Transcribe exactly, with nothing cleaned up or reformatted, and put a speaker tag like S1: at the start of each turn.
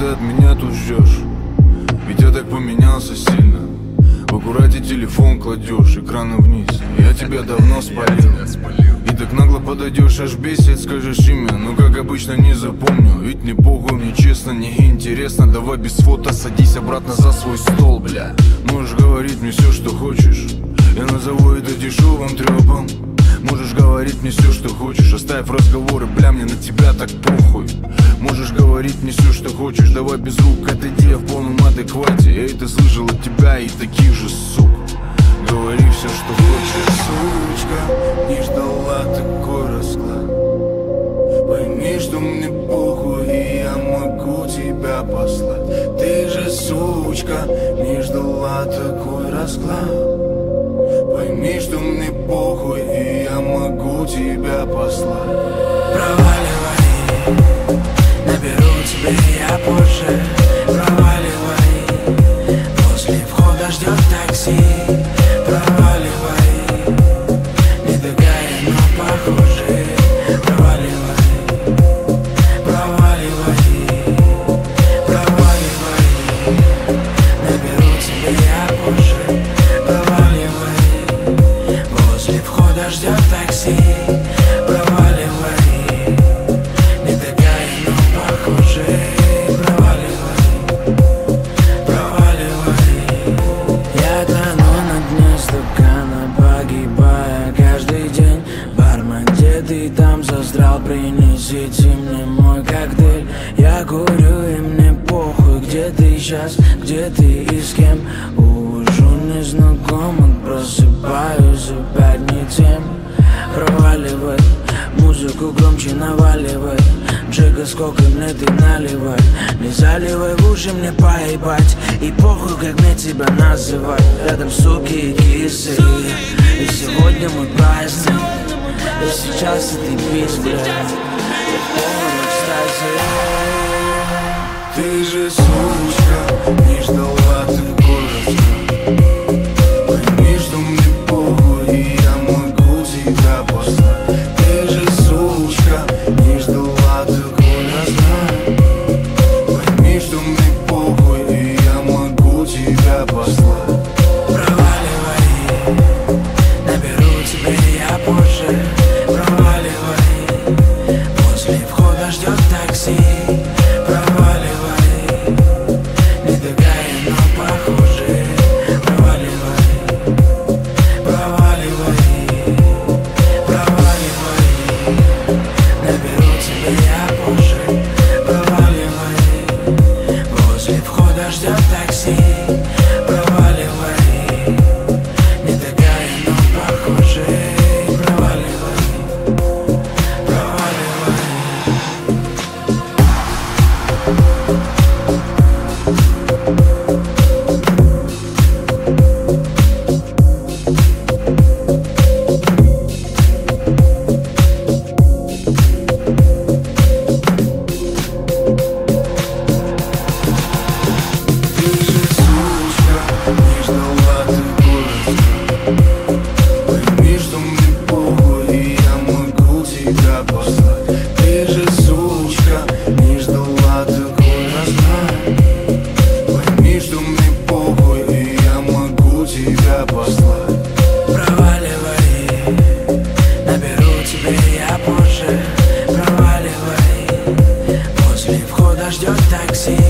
S1: ты от меня тут ждешь? Ведь я так поменялся сильно. В аккурате телефон кладешь, экраном вниз. Я тебя давно спалил. И так нагло подойдешь, аж бесит, скажешь имя. Но как обычно не запомню. Ведь не похуй, мне честно, не интересно. Давай без фото, садись обратно за свой стол, бля. Можешь говорить мне все, что хочешь. Я назову это дешевым трепом. Можешь говорить мне все, что хочешь. Оставь разговоры, бля, мне на тебя так похуй. Можешь говорить мне все, что хочешь. Давай без рук, отойди, я в полном адеквате. Я это слышал от тебя и таких же сук. Говори все, что хочешь.
S2: Сучка, не ждала такой расклад. Пойми, что мне похуй, и я могу тебя послать. Ты же сучка, не ждала такой расклад. Пойми, что мне похуй, и я могу тебя послать.
S3: Проваливай, наберу тебе я позже. Проваливай, после входа ждет такси. Проваливай, не такая, но похоже. Проваливай, проваливай, проваливай, наберу тебе я позже. Проваливай, после входа ждет такси. Проваливай, не такая, но похоже. Проваливай, проваливай. Я тону на дне стакана, погибая каждый день. Бармен, где ты там застрял? Принесите мне мой коктейль. Я курю и мне похуй, где ты сейчас, где ты и с кем. Увожу незнакомых, просыпаюсь опять не тем. Проваливай, музыку громче наваливай. Джига, сколько мне ты наливай. Не заливай в уши, мне поебать. И похуй, как мне тебя называть. Рядом суки и кисы. И сегодня мой праздник. И сейчас ты бис, бля. Я в полном экстазе.
S2: Ты же сучка, не ждала такой расклад. Пойми, что мне похуй, и я могу тебя послать. Ты же сучка, не ждала такой расклад. Пойми, что мне похуй, и я могу тебя послать.
S3: Проваливай, наберу тебе я позже. Проваливай, после входа ждет такси. Проваливай, не такая, но похоже. Проваливай, проваливай, проваливай, наберу тебе я позже. Проваливай, после входа ждет такси. Проваливай, не такая, но похоже. Проваливай, проваливай.
S2: Ты же сучка, не ждала такой расклад. Пойми, что мне похуй, и я могу тебя послать. Ты же сучка, не ждала такой расклад. Пойми, что мне похуй, и я могу тебя послать.
S3: Проваливай, наберу тебе я позже. Проваливай, после входа ждет такси.